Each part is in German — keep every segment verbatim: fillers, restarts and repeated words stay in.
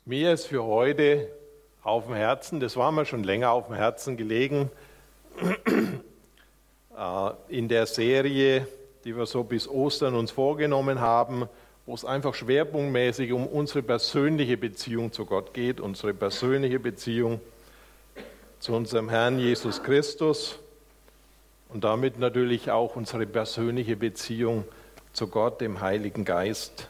Mir ist für heute auf dem Herzen, das war mir schon länger auf dem Herzen gelegen, in der Serie, die wir so bis Ostern uns vorgenommen haben, wo es einfach schwerpunktmäßig um unsere persönliche Beziehung zu Gott geht, unsere persönliche Beziehung zu unserem Herrn Jesus Christus und damit natürlich auch unsere persönliche Beziehung zu Gott, dem Heiligen Geist.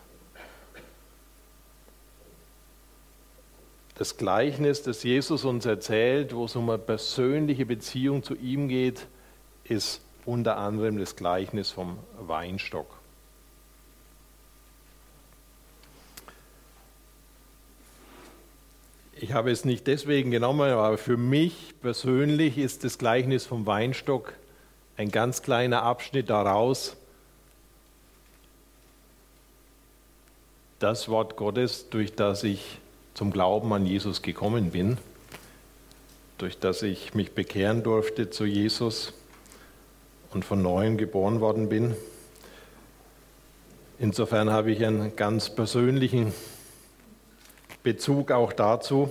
Das Gleichnis, das Jesus uns erzählt, wo es um eine persönliche Beziehung zu ihm geht, ist unter anderem das Gleichnis vom Weinstock. Ich habe es nicht deswegen genommen, aber für mich persönlich ist das Gleichnis vom Weinstock ein ganz kleiner Abschnitt daraus, das Wort Gottes, durch das ich zum Glauben an Jesus gekommen bin, durch das ich mich bekehren durfte zu Jesus und von Neuem geboren worden bin. Insofern habe ich einen ganz persönlichen Bezug auch dazu.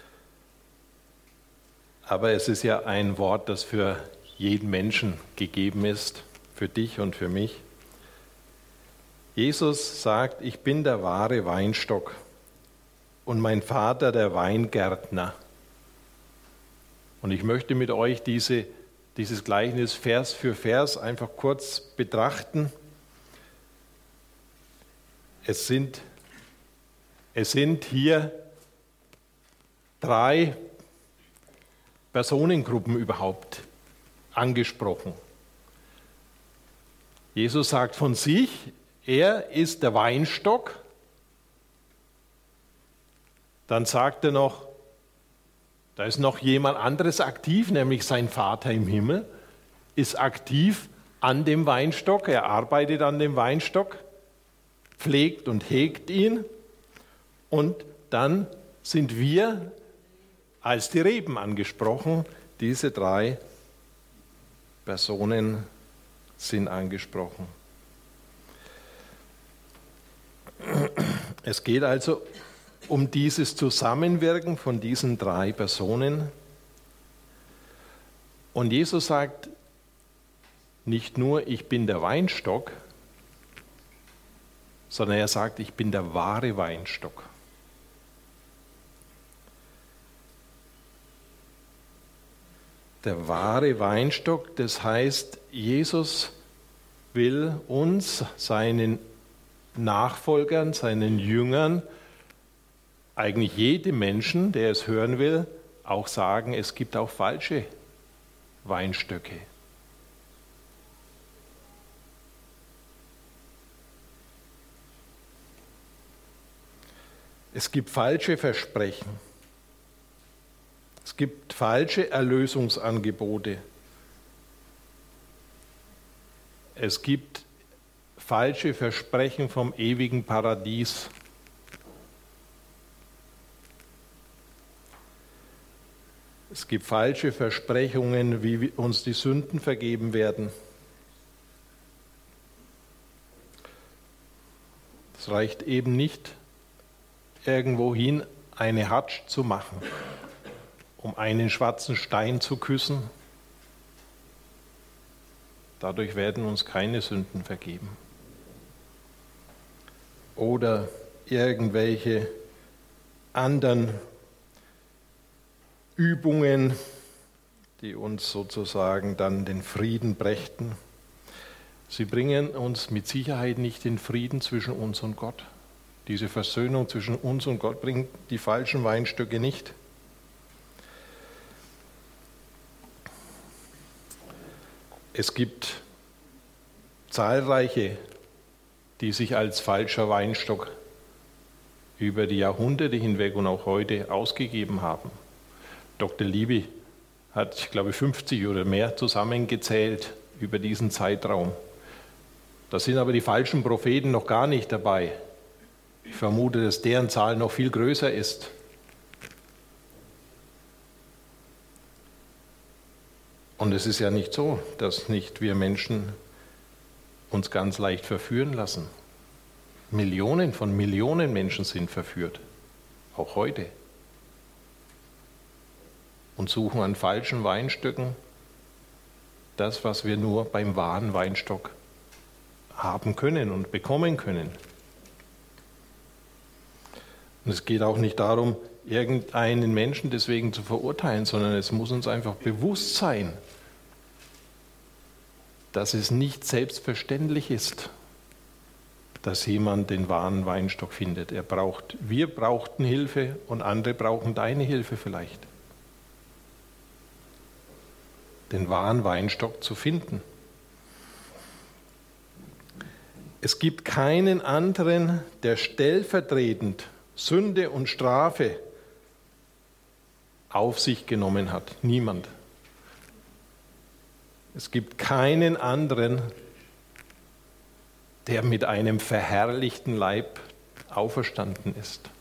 Aber es ist ja ein Wort, das für jeden Menschen gegeben ist, für dich und für mich. Jesus sagt, ich bin der wahre Weinstock und mein Vater der Weingärtner. Und ich möchte mit euch diese, dieses Gleichnis Vers für Vers einfach kurz betrachten. Es sind, es sind hier drei Personengruppen überhaupt angesprochen. Jesus sagt von sich, er ist der Weinstock. Dann sagt er noch, da ist noch jemand anderes aktiv, nämlich sein Vater im Himmel, ist aktiv an dem Weinstock, er arbeitet an dem Weinstock, pflegt und hegt ihn und dann sind wir als die Reben angesprochen. Diese drei Personen sind angesprochen. Es geht also um dieses Zusammenwirken von diesen drei Personen. Und Jesus sagt nicht nur, ich bin der Weinstock, sondern er sagt, ich bin der wahre Weinstock. Der wahre Weinstock, das heißt, Jesus will uns, seinen Nachfolgern, seinen Jüngern, eigentlich jedem Menschen, der es hören will, auch sagen, es gibt auch falsche Weinstöcke. Es gibt falsche Versprechen. Es gibt falsche Erlösungsangebote. Es gibt falsche Versprechen vom ewigen Paradies. Es gibt falsche Versprechungen, wie uns die Sünden vergeben werden. Es reicht eben nicht, irgendwohin eine Hatsch zu machen, um einen schwarzen Stein zu küssen. Dadurch werden uns keine Sünden vergeben. Oder irgendwelche anderen Übungen, die uns sozusagen dann den Frieden brächten. Sie bringen uns mit Sicherheit nicht den Frieden zwischen uns und Gott. Diese Versöhnung zwischen uns und Gott bringt die falschen Weinstöcke nicht. Es gibt zahlreiche, die sich als falscher Weinstock über die Jahrhunderte hinweg und auch heute ausgegeben haben. Doktor Libby hat, ich glaube, fünfzig oder mehr zusammengezählt über diesen Zeitraum. Da sind aber die falschen Propheten noch gar nicht dabei. Ich vermute, dass deren Zahl noch viel größer ist. Und es ist ja nicht so, dass nicht wir Menschen uns ganz leicht verführen lassen. Millionen von Millionen Menschen sind verführt. auch heute, und suchen an falschen Weinstöcken das, was wir nur beim wahren Weinstock haben können und bekommen können. Und es geht auch nicht darum, irgendeinen Menschen deswegen zu verurteilen, sondern es muss uns einfach bewusst sein, dass es nicht selbstverständlich ist, dass jemand den wahren Weinstock findet. Er braucht, wir brauchten Hilfe und andere brauchen deine Hilfe vielleicht, den wahren Weinstock zu finden. Es gibt keinen anderen, der stellvertretend Sünde und Strafe auf sich genommen hat. Niemand. Es gibt keinen anderen, der mit einem verherrlichten Leib auferstanden ist.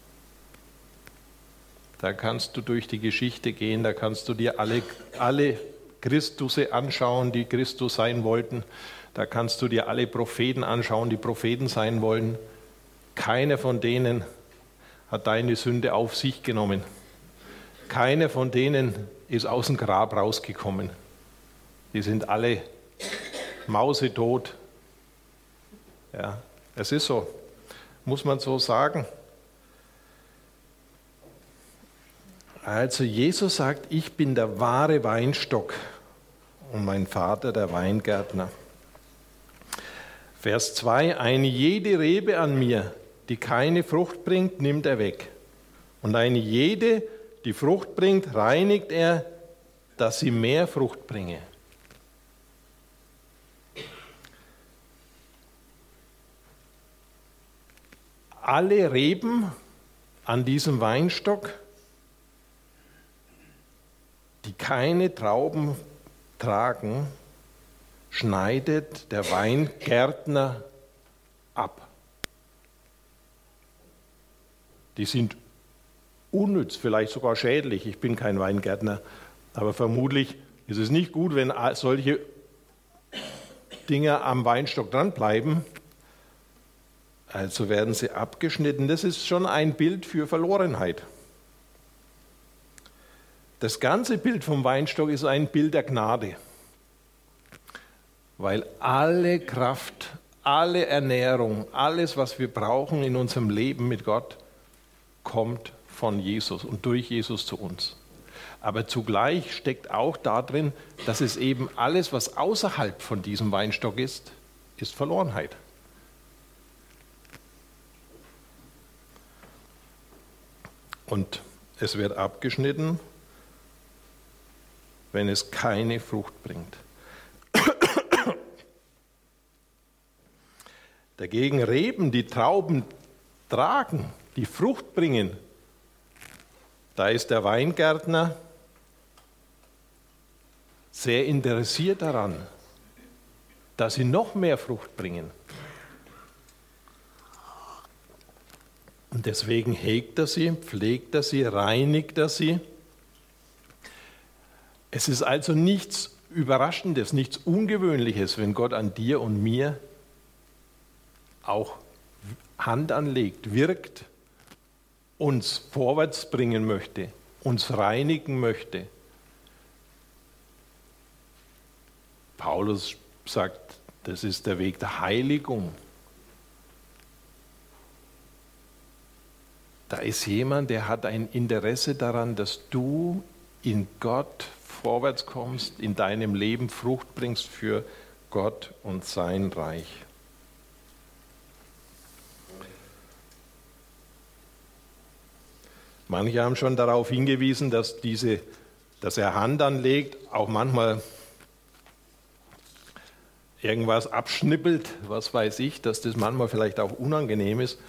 Da kannst du durch die Geschichte gehen, da kannst du dir alle, alle Christusse anschauen, die Christus sein wollten. Da kannst du dir alle Propheten anschauen, die Propheten sein wollen. Keiner von denen hat deine Sünde auf sich genommen. Keiner von denen ist aus dem Grab rausgekommen. Die sind alle mausetot. Ja, es ist so, muss man so sagen. Also Jesus sagt, ich bin der wahre Weinstock und mein Vater der Weingärtner. Vers zwei, eine jede Rebe an mir, die keine Frucht bringt, nimmt er weg. Und eine jede, die Frucht bringt, reinigt er, dass sie mehr Frucht bringe. Alle Reben an diesem Weinstock, die keine Trauben tragen, schneidet der Weingärtner ab. Die sind unnütz, vielleicht sogar schädlich. Ich bin kein Weingärtner, aber vermutlich ist es nicht gut, wenn solche Dinge am Weinstock dranbleiben. Also werden sie abgeschnitten. Das ist schon ein Bild für Verlorenheit. Das ganze Bild vom Weinstock ist ein Bild der Gnade, weil alle Kraft, alle Ernährung, alles, was wir brauchen in unserem Leben mit Gott, kommt von Jesus und durch Jesus zu uns. Aber zugleich steckt auch darin, dass es eben alles, was außerhalb von diesem Weinstock ist, ist Verlorenheit. Und es wird abgeschnitten, wenn es keine Frucht bringt. Dagegen Reben, die Trauben tragen, die Frucht bringen, da ist der Weingärtner sehr interessiert daran, dass sie noch mehr Frucht bringen. Und deswegen hegt er sie, pflegt er sie, reinigt er sie. Es ist also nichts Überraschendes, nichts Ungewöhnliches, wenn Gott an dir und mir auch Hand anlegt, wirkt, uns vorwärts bringen möchte, uns reinigen möchte. Paulus sagt, das ist der Weg der Heiligung. Da ist jemand, der hat ein Interesse daran, dass du in Gott vorwärts kommst, in deinem Leben Frucht bringst für Gott und sein Reich. Manche haben schon darauf hingewiesen, dass, diese, dass er Hand anlegt, auch manchmal irgendwas abschnippelt, was weiß ich, dass das manchmal vielleicht auch unangenehm ist.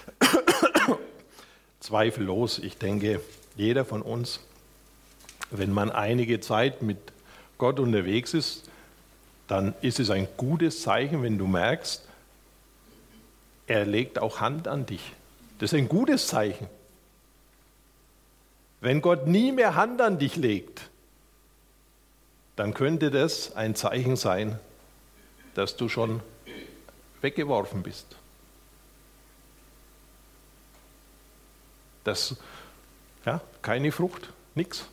Zweifellos, ich denke, jeder von uns, wenn man einige Zeit mit Gott unterwegs ist, dann ist es ein gutes Zeichen, wenn du merkst, er legt auch Hand an dich. Das ist ein gutes Zeichen. Wenn Gott nie mehr Hand an dich legt, dann könnte das ein Zeichen sein, dass du schon weggeworfen bist. Das, ja, keine Frucht, nichts.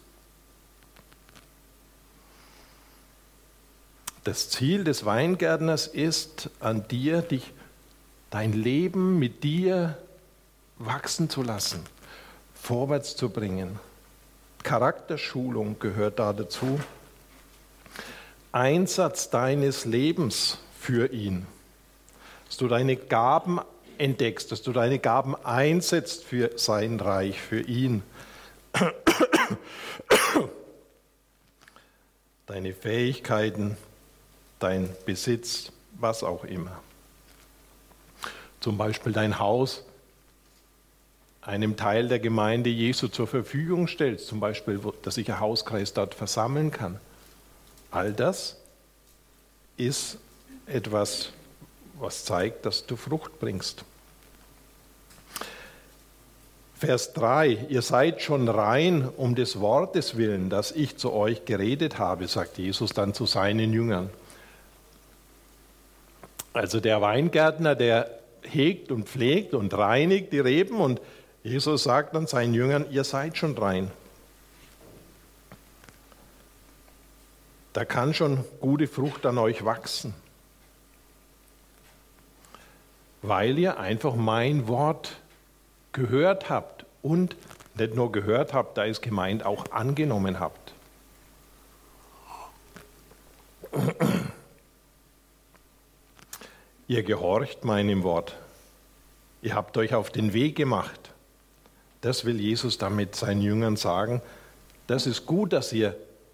Das Ziel des Weingärtners ist, an dir, dich, dein Leben mit dir wachsen zu lassen, vorwärts zu bringen. Charakterschulung gehört da dazu. Einsatz deines Lebens für ihn. Dass du deine Gaben entdeckst, dass du deine Gaben einsetzt für sein Reich, für ihn. Deine Fähigkeiten, dein Besitz, was auch immer. Zum Beispiel dein Haus einem Teil der Gemeinde Jesu zur Verfügung stellst, zum Beispiel, dass sich ein Hauskreis dort versammeln kann. All das ist etwas, was zeigt, dass du Frucht bringst. Vers drei, ihr seid schon rein um des Wortes willen, das ich zu euch geredet habe, sagt Jesus dann zu seinen Jüngern. Also der Weingärtner, der hegt und pflegt und reinigt die Reben und Jesus sagt dann seinen Jüngern, ihr seid schon rein. Da kann schon gute Frucht an euch wachsen, weil ihr einfach mein Wort gehört habt und nicht nur gehört habt, da ist gemeint, auch angenommen habt. Ihr gehorcht meinem Wort. Ihr habt euch auf den Weg gemacht. Das will Jesus damit seinen Jüngern sagen. Das ist gut, dass ihr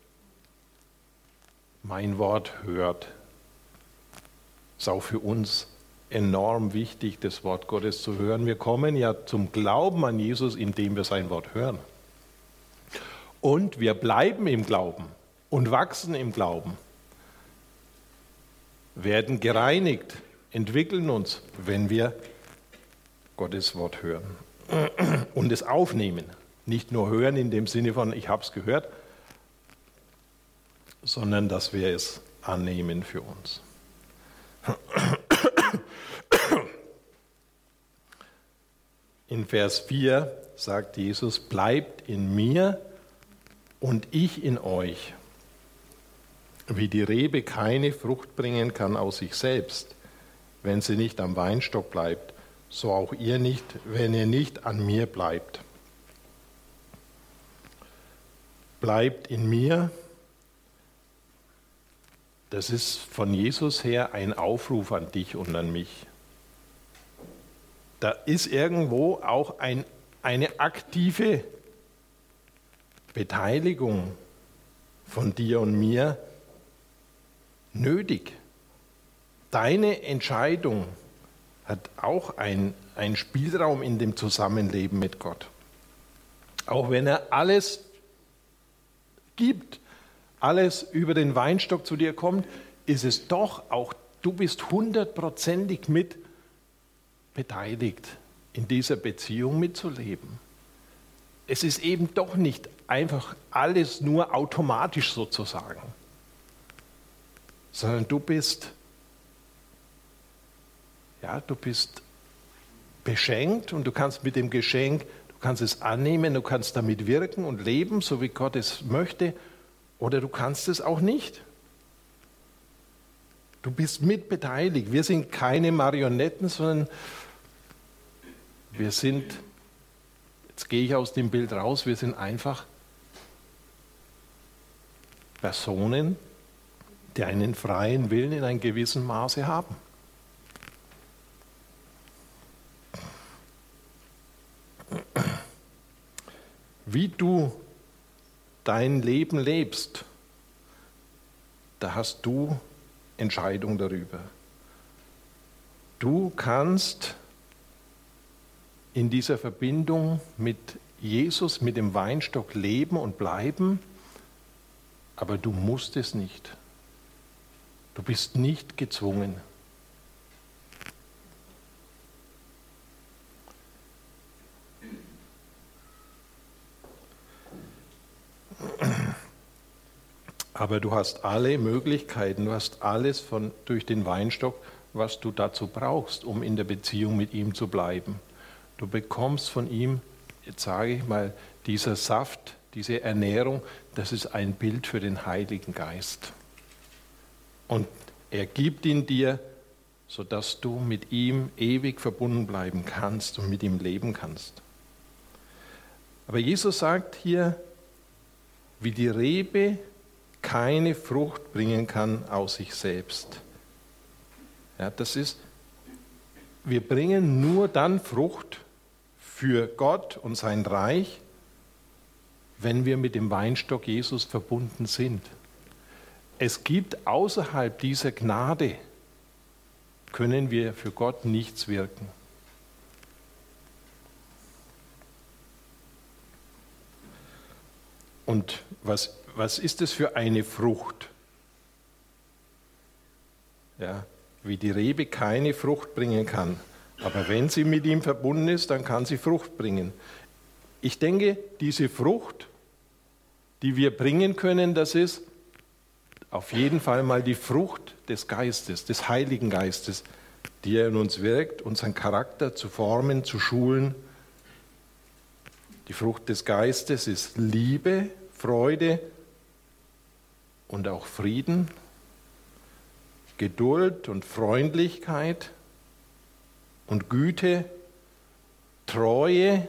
mein Wort hört. Ist auch für uns enorm wichtig, das Wort Gottes zu hören. Wir kommen ja zum Glauben an Jesus, indem wir sein Wort hören. Und wir bleiben im Glauben und wachsen im Glauben. Werden gereinigt, entwickeln uns, wenn wir Gottes Wort hören und es aufnehmen. Nicht nur hören in dem Sinne von, ich habe es gehört, sondern dass wir es annehmen für uns. In Vers vier sagt Jesus, bleibt in mir und ich in euch. Wie die Rebe keine Frucht bringen kann aus sich selbst, wenn sie nicht am Weinstock bleibt, so auch ihr nicht, wenn ihr nicht an mir bleibt. Bleibt in mir. Das ist von Jesus her ein Aufruf an dich und an mich. Da ist irgendwo auch ein, eine aktive Beteiligung von dir und mir nötig. Deine Entscheidung hat auch einen Spielraum in dem Zusammenleben mit Gott. Auch wenn er alles gibt, alles über den Weinstock zu dir kommt, ist es doch auch, du bist hundertprozentig mit beteiligt, in dieser Beziehung mitzuleben. Es ist eben doch nicht einfach alles nur automatisch sozusagen, sondern du bist, ja, du bist beschenkt und du kannst mit dem Geschenk, du kannst es annehmen, du kannst damit wirken und leben, so wie Gott es möchte, oder du kannst es auch nicht. Du bist mitbeteiligt. Wir sind keine Marionetten, sondern wir sind, jetzt gehe ich aus dem Bild raus, wir sind einfach Personen, die einen freien Willen in einem gewissen Maße haben. Wie du dein Leben lebst, da hast du Entscheidung darüber. Du kannst in dieser Verbindung mit Jesus, mit dem Weinstock leben und bleiben, aber du musst es nicht. Du bist nicht gezwungen. Aber du hast alle Möglichkeiten, du hast alles von, durch den Weinstock, was du dazu brauchst, um in der Beziehung mit ihm zu bleiben. Du bekommst von ihm jetzt sage ich mal, dieser Saft, diese Ernährung, das ist ein Bild für den Heiligen Geist. Und er gibt ihn dir, sodass du mit ihm ewig verbunden bleiben kannst und mit ihm leben kannst. Aber Jesus sagt hier, wie die Rebe keine Frucht bringen kann aus sich selbst. Ja, das ist, wir bringen nur dann Frucht für Gott und sein Reich, wenn wir mit dem Weinstock Jesus verbunden sind. Es gibt außerhalb dieser Gnade, können wir für Gott nichts wirken. Und was, was ist es für eine Frucht? Ja, wie die Rebe keine Frucht bringen kann. Aber wenn sie mit ihm verbunden ist, dann kann sie Frucht bringen. Ich denke, diese Frucht, die wir bringen können, das ist auf jeden Fall mal die Frucht des Geistes, des Heiligen Geistes, die er in uns wirkt, unseren Charakter zu formen, zu schulen. Die Frucht des Geistes ist Liebe, Freude und auch Frieden, Geduld und Freundlichkeit und Güte, Treue,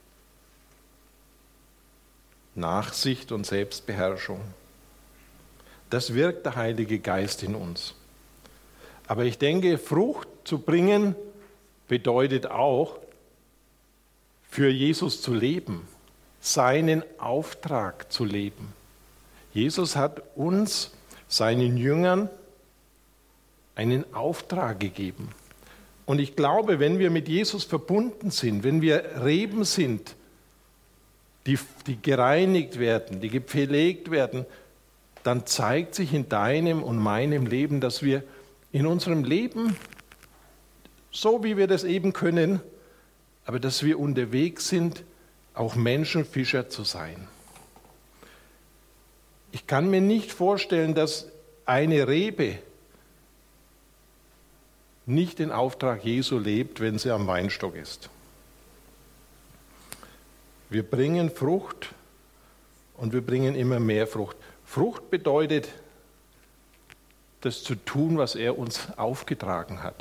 Nachsicht und Selbstbeherrschung. Das wirkt der Heilige Geist in uns. Aber ich denke, Frucht zu bringen bedeutet auch, für Jesus zu leben, seinen Auftrag zu leben. Jesus hat uns, seinen Jüngern, einen Auftrag gegeben. Und ich glaube, wenn wir mit Jesus verbunden sind, wenn wir Reben sind, die, die gereinigt werden, die gepflegt werden, dann zeigt sich in deinem und meinem Leben, dass wir in unserem Leben, so wie wir das eben können, aber dass wir unterwegs sind, auch Menschenfischer zu sein. Ich kann mir nicht vorstellen, dass eine Rebe nicht den Auftrag Jesu lebt, wenn sie am Weinstock ist. Wir bringen Frucht und wir bringen immer mehr Frucht. Frucht bedeutet, das zu tun, was er uns aufgetragen hat.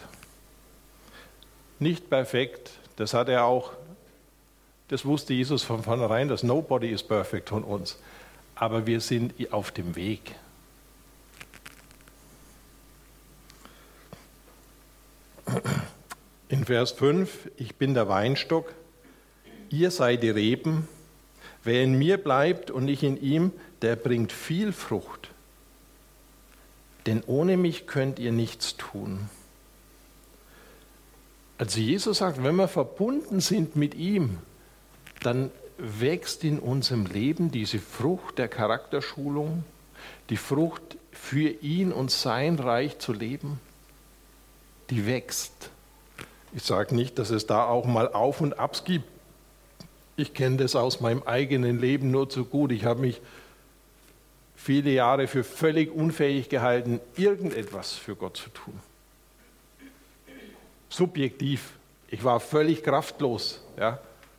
Nicht perfekt, das hat er auch, das wusste Jesus von vornherein, dass nobody is perfect von uns. Aber wir sind auf dem Weg. In Vers fünf, ich bin der Weinstock, ihr seid die Reben, wer in mir bleibt und ich in ihm, der bringt viel Frucht. Denn ohne mich könnt ihr nichts tun. Also Jesus sagt, wenn wir verbunden sind mit ihm, dann wächst in unserem Leben diese Frucht der Charakterschulung, die Frucht für ihn und sein Reich zu leben, die wächst. Ich sage nicht, dass es da auch mal Auf und Abs gibt. Ich kenne das aus meinem eigenen Leben nur zu gut. Ich habe mich viele Jahre für völlig unfähig gehalten, irgendetwas für Gott zu tun. Subjektiv. Ich war völlig kraftlos. Ja.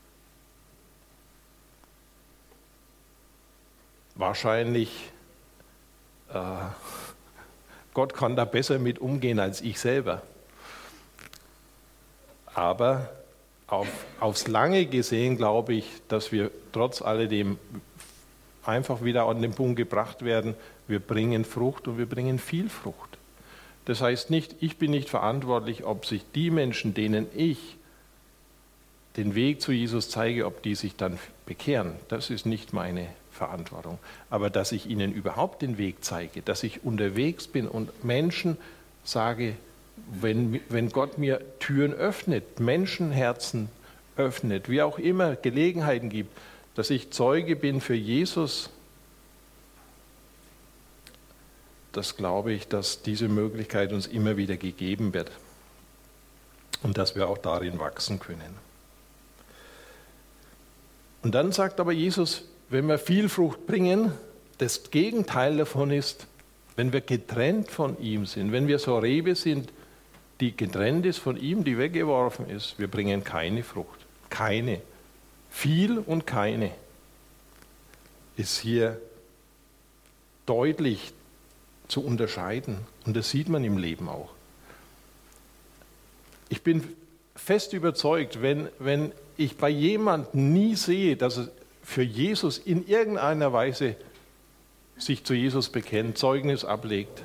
Wahrscheinlich, äh, Gott kann da besser mit umgehen als ich selber. Aber auf, aufs Lange gesehen glaube ich, dass wir trotz alledem einfach wieder an den Punkt gebracht werden, wir bringen Frucht und wir bringen viel Frucht. Das heißt nicht, ich bin nicht verantwortlich, ob sich die Menschen, denen ich den Weg zu Jesus zeige, ob die sich dann bekehren. Das ist nicht meine Verantwortung. Aber dass ich ihnen überhaupt den Weg zeige, dass ich unterwegs bin und Menschen sage, wenn, wenn Gott mir Türen öffnet, Menschenherzen öffnet, wie auch immer Gelegenheiten gibt, dass ich Zeuge bin für Jesus, das glaube ich, dass diese Möglichkeit uns immer wieder gegeben wird und dass wir auch darin wachsen können. Und dann sagt aber Jesus, wenn wir viel Frucht bringen, das Gegenteil davon ist, wenn wir getrennt von ihm sind, wenn wir so Rebe sind, die getrennt ist von ihm, die weggeworfen ist, wir bringen keine Frucht, keine. Viel und keine ist hier deutlich zu unterscheiden. Und das sieht man im Leben auch. Ich bin fest überzeugt, wenn, wenn ich bei jemandem nie sehe, dass er für Jesus in irgendeiner Weise sich zu Jesus bekennt, Zeugnis ablegt,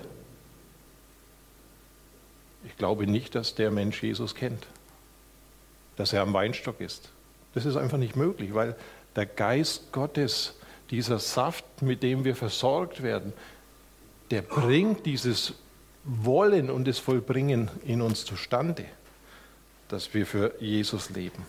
ich glaube nicht, dass der Mensch Jesus kennt, dass er am Weinstock ist. Das ist einfach nicht möglich, weil der Geist Gottes, dieser Saft, mit dem wir versorgt werden, der bringt dieses Wollen und das Vollbringen in uns zustande, dass wir für Jesus leben.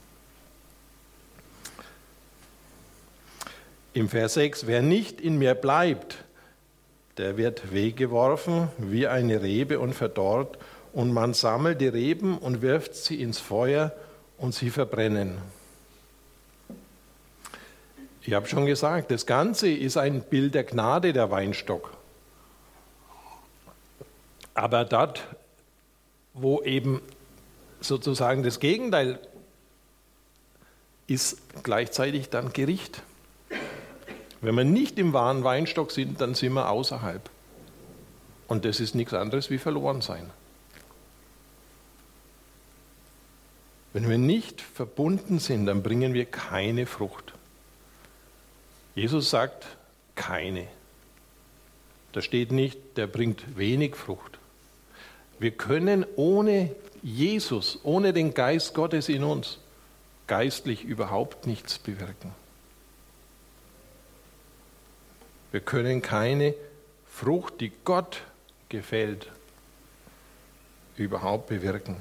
Im Vers sechs, wer nicht in mir bleibt, der wird weggeworfen wie eine Rebe und verdorrt, und man sammelt die Reben und wirft sie ins Feuer und sie verbrennen. Ich habe schon gesagt, das Ganze ist ein Bild der Gnade, der Weinstock. Aber dort, wo eben sozusagen das Gegenteil ist, gleichzeitig dann Gericht. Wenn wir nicht im wahren Weinstock sind, dann sind wir außerhalb. Und das ist nichts anderes wie verloren sein. Wenn wir nicht verbunden sind, dann bringen wir keine Frucht. Jesus sagt, keine. Da steht nicht, der bringt wenig Frucht. Wir können ohne Jesus, ohne den Geist Gottes in uns, geistlich überhaupt nichts bewirken. Wir können keine Frucht, die Gott gefällt, überhaupt bewirken.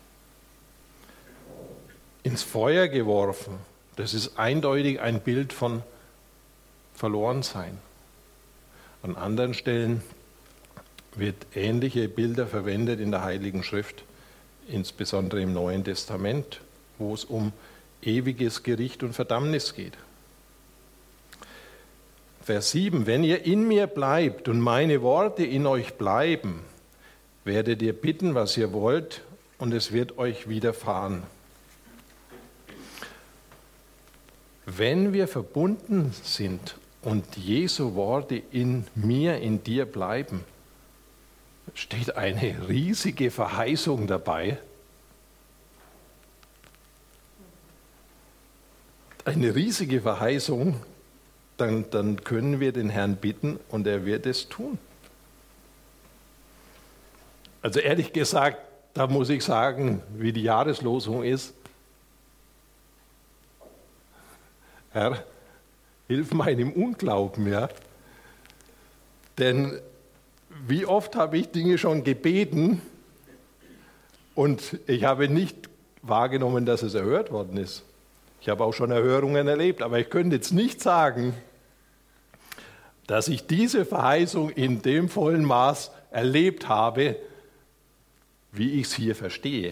Ins Feuer geworfen, das ist eindeutig ein Bild von Verlorensein. An anderen Stellen wird ähnliche Bilder verwendet in der Heiligen Schrift, insbesondere im Neuen Testament, wo es um ewiges Gericht und Verdammnis geht. Vers sieben, wenn ihr in mir bleibt und meine Worte in euch bleiben, werdet ihr bitten, was ihr wollt, und es wird euch widerfahren. Wenn wir verbunden sind und Jesu Worte in mir, in dir bleiben, steht eine riesige Verheißung dabei. Eine riesige Verheißung, dann, dann können wir den Herrn bitten und er wird es tun. Also ehrlich gesagt, da muss ich sagen, wie die Jahreslosung ist, Herr, hilf meinem Unglauben, ja. Denn wie oft habe ich Dinge schon gebeten und ich habe nicht wahrgenommen, dass es erhört worden ist. Ich habe auch schon Erhörungen erlebt, aber ich könnte jetzt nicht sagen, dass ich diese Verheißung in dem vollen Maß erlebt habe, wie ich es hier verstehe.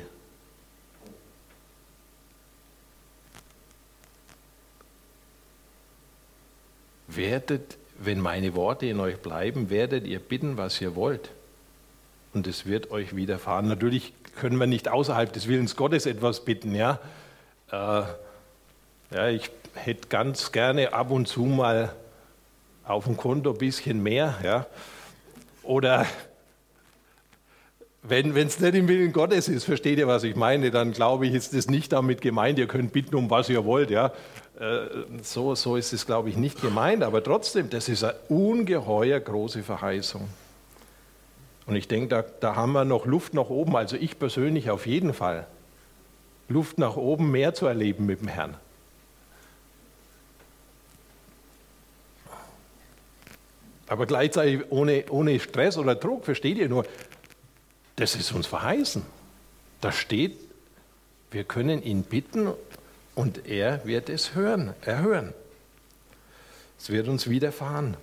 Werdet, wenn meine Worte in euch bleiben, werdet ihr bitten, was ihr wollt. Und es wird euch widerfahren. Natürlich können wir nicht außerhalb des Willens Gottes etwas bitten. Ja, äh, ja ich hätte ganz gerne ab und zu mal auf dem Konto ein bisschen mehr. Ja. Oder wenn es nicht im Willen Gottes ist, versteht ihr, was ich meine, dann glaube ich, ist das nicht damit gemeint, ihr könnt bitten, um was ihr wollt. Ja. So, so ist es, glaube ich, nicht gemeint, aber trotzdem, das ist eine ungeheuer große Verheißung. Und ich denke, da, da haben wir noch Luft nach oben, also ich persönlich auf jeden Fall, Luft nach oben, mehr zu erleben mit dem Herrn. Aber gleichzeitig ohne, ohne Stress oder Druck, versteht ihr nur, das ist uns verheißen. Da steht, wir können ihn bitten, und er wird es hören, erhören. Es wird uns widerfahren.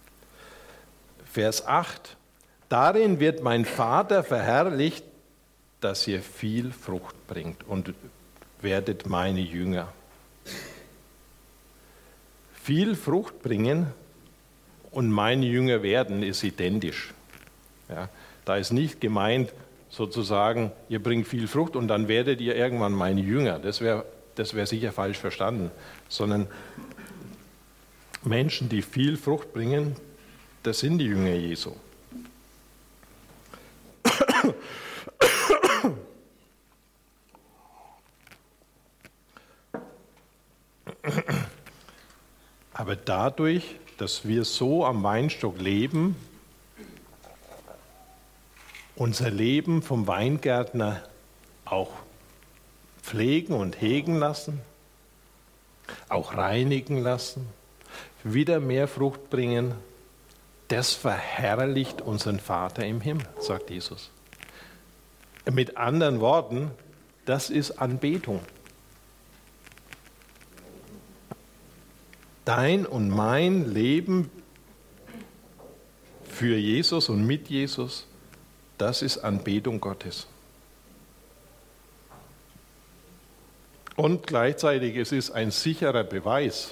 Vers acht. Darin wird mein Vater verherrlicht, dass ihr viel Frucht bringt und werdet meine Jünger. Viel Frucht bringen und meine Jünger werden ist identisch. Ja, da ist nicht gemeint, sozusagen, ihr bringt viel Frucht und dann werdet ihr irgendwann meine Jünger. Das wäre das wäre sicher falsch verstanden, sondern Menschen, die viel Frucht bringen, das sind die Jünger Jesu. Aber dadurch, dass wir so am Weinstock leben, unser Leben vom Weingärtner auch pflegen und hegen lassen, auch reinigen lassen, wieder mehr Frucht bringen, das verherrlicht unseren Vater im Himmel, sagt Jesus. Mit anderen Worten, das ist Anbetung. Dein und mein Leben für Jesus und mit Jesus, das ist Anbetung Gottes. Und gleichzeitig es ist ein sicherer Beweis,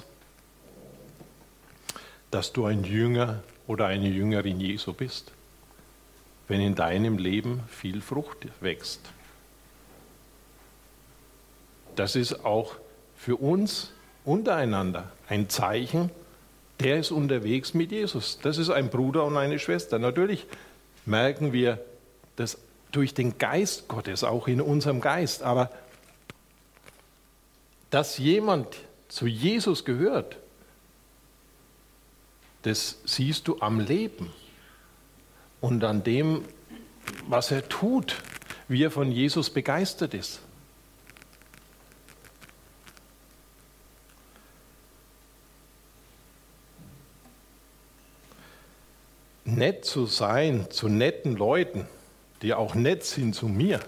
dass du ein Jünger oder eine Jüngerin Jesu bist, wenn in deinem Leben viel Frucht wächst. Das ist auch für uns untereinander ein Zeichen, der ist unterwegs mit Jesus. Das ist ein Bruder und eine Schwester. Natürlich merken wir das durch den Geist Gottes, auch in unserem Geist. Aber dass jemand zu Jesus gehört, das siehst du am Leben und an dem, was er tut, wie er von Jesus begeistert ist. Nett zu sein zu netten Leuten, die auch nett sind zu mir,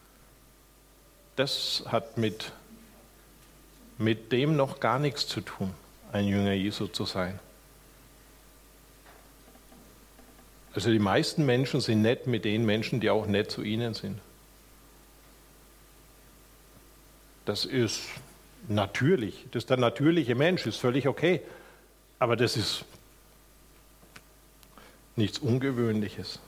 das hat mit, mit dem noch gar nichts zu tun, ein Jünger Jesu zu sein. Also die meisten Menschen sind nett mit den Menschen, die auch nett zu ihnen sind. Das ist natürlich, das ist der natürliche Mensch, ist völlig okay, aber das ist nichts Ungewöhnliches.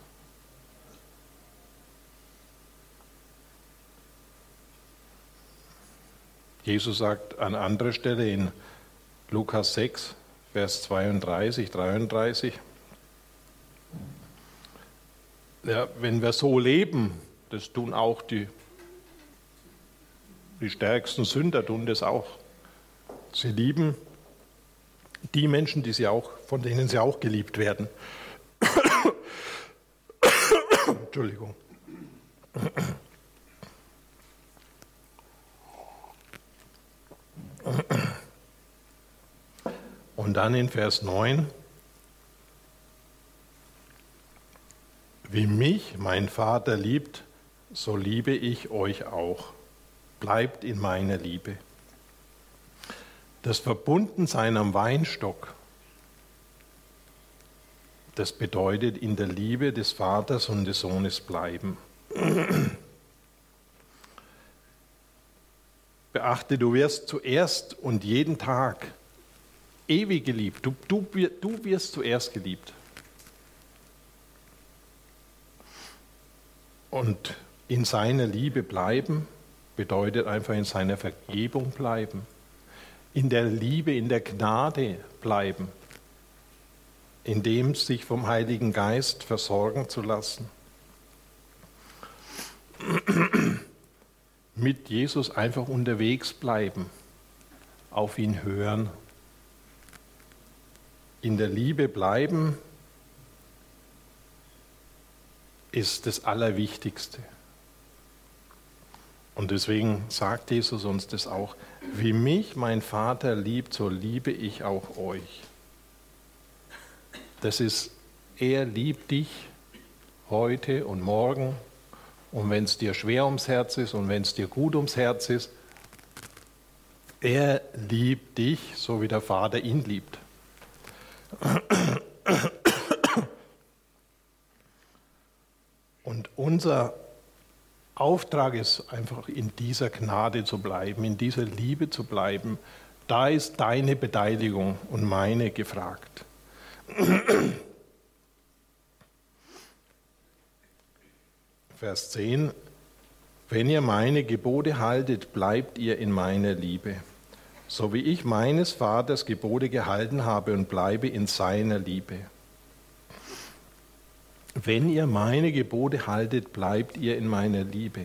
Jesus sagt an anderer Stelle in Lukas sechs, Vers zweiunddreißig, dreiunddreißig, ja, wenn wir so leben, das tun auch die, die stärksten Sünder, tun das auch. Sie lieben die Menschen, die sie auch, von denen sie auch geliebt werden. Entschuldigung. Und dann in Vers neun, wie mich mein Vater liebt, so liebe ich euch auch. Bleibt in meiner Liebe. Das Verbundensein am Weinstock, das bedeutet in der Liebe des Vaters und des Sohnes bleiben. Beachte, du wirst zuerst und jeden Tag ewig geliebt. Du, du, du wirst zuerst geliebt. Und in seiner Liebe bleiben bedeutet einfach in seiner Vergebung bleiben. In der Liebe, in der Gnade bleiben. In dem sich vom Heiligen Geist versorgen zu lassen. Mit Jesus einfach unterwegs bleiben, auf ihn hören, in der Liebe bleiben, ist das Allerwichtigste. Und deswegen sagt Jesus uns das auch, wie mich mein Vater liebt, so liebe ich auch euch. Das ist, er liebt dich heute und morgen. Und wenn es dir schwer ums Herz ist und wenn es dir gut ums Herz ist, er liebt dich, so wie der Vater ihn liebt. Und unser Auftrag ist einfach, in dieser Gnade zu bleiben, in dieser Liebe zu bleiben. Da ist deine Beteiligung und meine gefragt. Vers zehn, Wenn ihr meine Gebote haltet, bleibt ihr in meiner Liebe, so wie ich meines Vaters Gebote gehalten habe und bleibe in seiner Liebe. Wenn ihr meine Gebote haltet, bleibt ihr in meiner Liebe,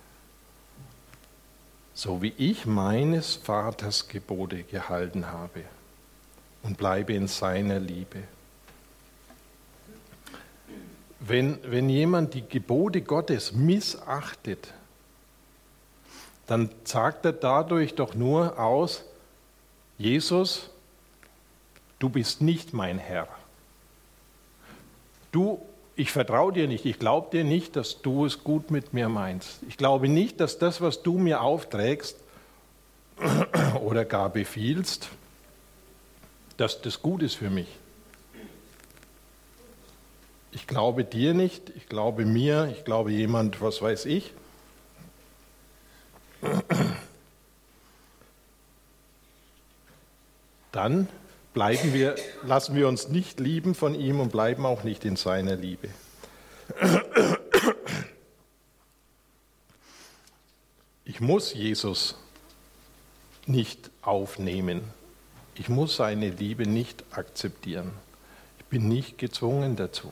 so wie ich meines Vaters Gebote gehalten habe und bleibe in seiner Liebe. Wenn, wenn jemand die Gebote Gottes missachtet, dann sagt er dadurch doch nur aus, Jesus, du bist nicht mein Herr. Du, ich vertraue dir nicht, ich glaube dir nicht, dass du es gut mit mir meinst. Ich glaube nicht, dass das, was du mir aufträgst oder gar befiehlst, dass das gut ist für mich. Ich glaube dir nicht, ich glaube mir, ich glaube jemand, was weiß ich. Dann bleiben wir, lassen wir uns nicht lieben von ihm und bleiben auch nicht in seiner Liebe. Ich muss Jesus nicht aufnehmen. Ich muss seine Liebe nicht akzeptieren. Ich bin nicht gezwungen dazu.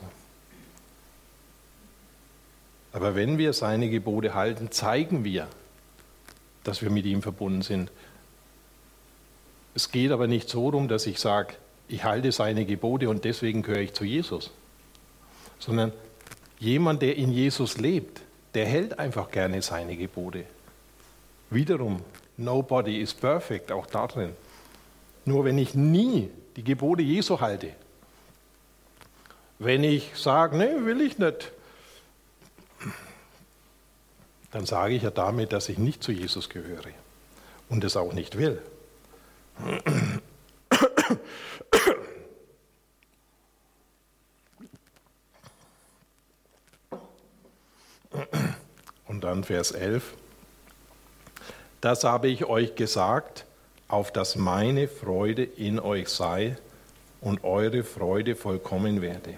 Aber wenn wir seine Gebote halten, zeigen wir, dass wir mit ihm verbunden sind. Es geht aber nicht so darum, dass ich sage, ich halte seine Gebote und deswegen gehöre ich zu Jesus. Sondern jemand, der in Jesus lebt, der hält einfach gerne seine Gebote. Wiederum, nobody is perfect, auch da drin. Nur wenn ich nie die Gebote Jesu halte, wenn ich sage, nee, will ich nicht, dann sage ich ja damit, dass ich nicht zu Jesus gehöre und es auch nicht will. Und dann Vers elf. Das habe ich euch gesagt, auf dass meine Freude in euch sei und eure Freude vollkommen werde.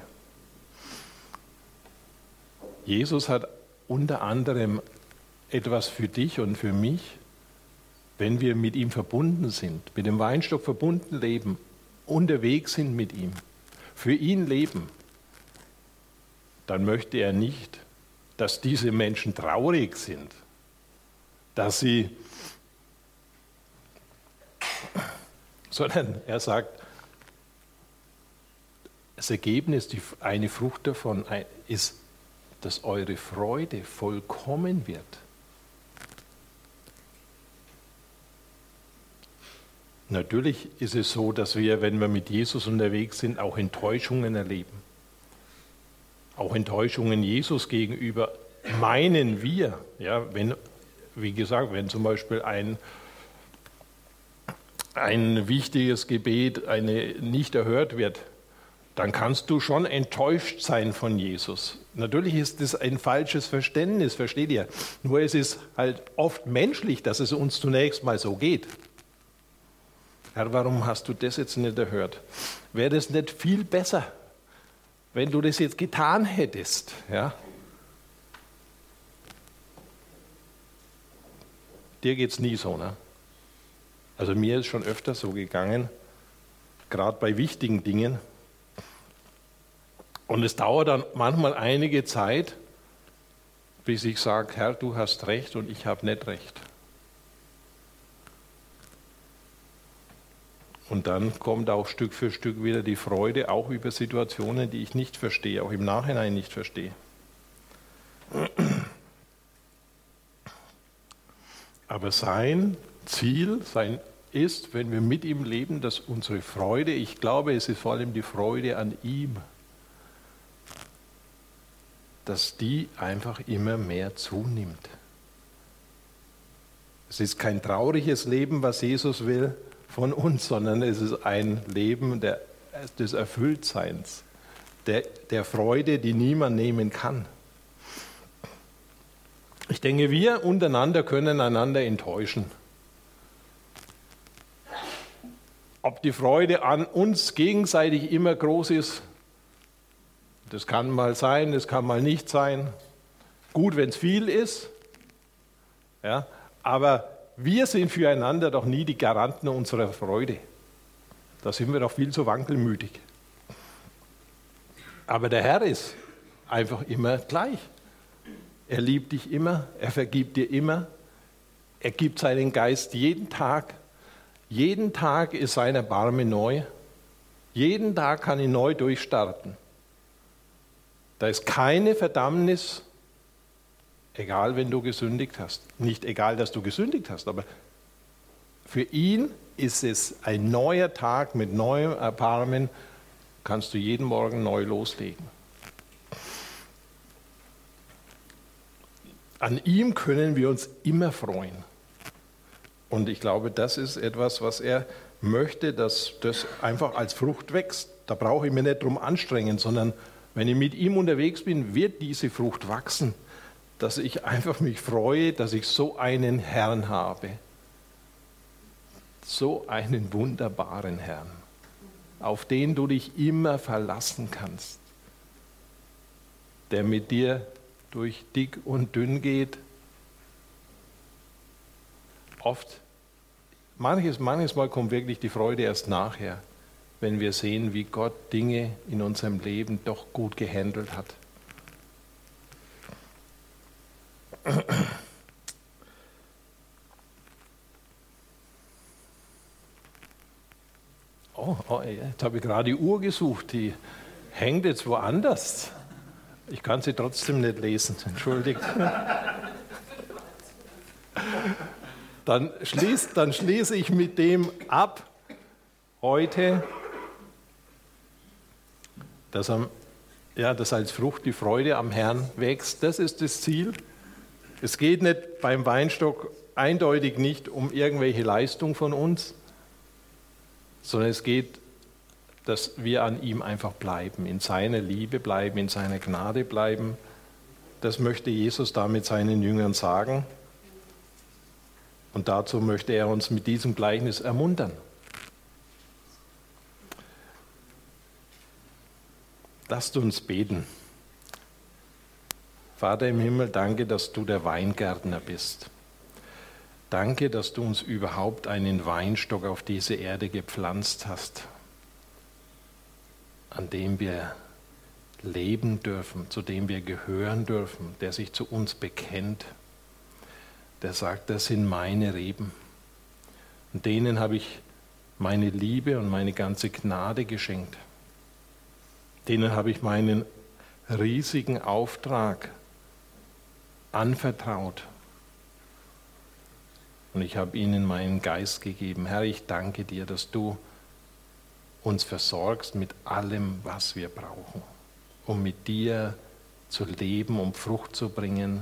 Jesus hat unter anderem etwas für dich und für mich, wenn wir mit ihm verbunden sind, mit dem Weinstock verbunden leben, unterwegs sind mit ihm, für ihn leben, dann möchte er nicht, dass diese Menschen traurig sind, dass sie, sondern er sagt, das Ergebnis, die, eine Frucht davon ist, dass eure Freude vollkommen wird. Natürlich ist es so, dass wir, wenn wir mit Jesus unterwegs sind, auch Enttäuschungen erleben. Auch Enttäuschungen Jesus gegenüber meinen wir. Ja, wenn, wie gesagt, wenn zum Beispiel ein, ein wichtiges Gebet eine, nicht erhört wird, dann kannst du schon enttäuscht sein von Jesus. Natürlich ist das ein falsches Verständnis, versteht ihr? Nur es ist halt oft menschlich, dass es uns zunächst mal so geht. Herr, warum hast du das jetzt nicht erhört? Wäre das nicht viel besser, wenn du das jetzt getan hättest? Ja? Dir geht es nie so, ne? Also mir ist schon öfter so gegangen, gerade bei wichtigen Dingen. Und es dauert dann manchmal einige Zeit, bis ich sage, Herr, du hast recht und ich habe nicht recht. Und dann kommt auch Stück für Stück wieder die Freude, auch über Situationen, die ich nicht verstehe, auch im Nachhinein nicht verstehe. Aber sein Ziel sein ist, wenn wir mit ihm leben, dass unsere Freude, ich glaube, es ist vor allem die Freude an ihm, dass die einfach immer mehr zunimmt. Es ist kein trauriges Leben, was Jesus will von uns, sondern es ist ein Leben der, des Erfülltseins, der, der Freude, die niemand nehmen kann. Ich denke, wir untereinander können einander enttäuschen. Ob die Freude an uns gegenseitig immer groß ist, das kann mal sein, das kann mal nicht sein. Gut, wenn es viel ist, Ja? Aber wir sind füreinander doch nie die Garanten unserer Freude. Da sind wir doch viel zu wankelmütig. Aber der Herr ist einfach immer gleich. Er liebt dich immer, er vergibt dir immer, er gibt seinen Geist jeden Tag. Jeden Tag ist sein Erbarmen neu. Jeden Tag kann ich neu durchstarten. Da ist keine Verdammnis, egal wenn du gesündigt hast. Nicht egal, dass du gesündigt hast, aber für ihn ist es ein neuer Tag mit neuem Erbarmen, kannst du jeden Morgen neu loslegen. An ihm können wir uns immer freuen. Und ich glaube, das ist etwas, was er möchte, dass das einfach als Frucht wächst. Da brauche ich mich nicht drum anstrengen, sondern wenn ich mit ihm unterwegs bin, wird diese Frucht wachsen, dass ich einfach mich freue, dass ich so einen Herrn habe. So einen wunderbaren Herrn, auf den du dich immer verlassen kannst, der mit dir durch dick und dünn geht. Oft, manches, manches Mal kommt wirklich die Freude erst nachher, wenn wir sehen, wie Gott Dinge in unserem Leben doch gut gehandelt hat. Oh, oh, jetzt habe ich gerade die Uhr gesucht, die hängt jetzt woanders. Ich kann sie trotzdem nicht lesen, entschuldigt. Dann, schließ, dann schließe ich mit dem ab, heute, dass, am, ja, dass als Frucht die Freude am Herrn wächst. Das ist das Ziel. Es geht nicht beim Weinstock eindeutig nicht um irgendwelche Leistung von uns, sondern es geht, dass wir an ihm einfach bleiben, in seiner Liebe bleiben, in seiner Gnade bleiben. Das möchte Jesus damit seinen Jüngern sagen. Und dazu möchte er uns mit diesem Gleichnis ermuntern. Lasst uns beten. Vater im Himmel, danke, dass du der Weingärtner bist. Danke, dass du uns überhaupt einen Weinstock auf diese Erde gepflanzt hast, an dem wir leben dürfen, zu dem wir gehören dürfen, der sich zu uns bekennt, der sagt, das sind meine Reben. Und denen habe ich meine Liebe und meine ganze Gnade geschenkt. Denen habe ich meinen riesigen Auftrag anvertraut. Und ich habe ihnen meinen Geist gegeben. Herr, ich danke dir, dass du uns versorgst mit allem, was wir brauchen, um mit dir zu leben, um Frucht zu bringen.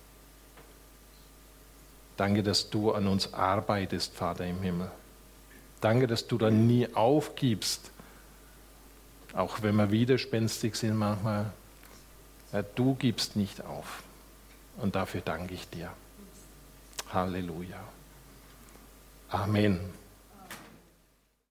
Danke, dass du an uns arbeitest, Vater im Himmel. Danke, dass du dann nie aufgibst, auch wenn wir widerspenstig sind manchmal. Ja, du gibst nicht auf. Und dafür danke ich dir. Halleluja. Amen.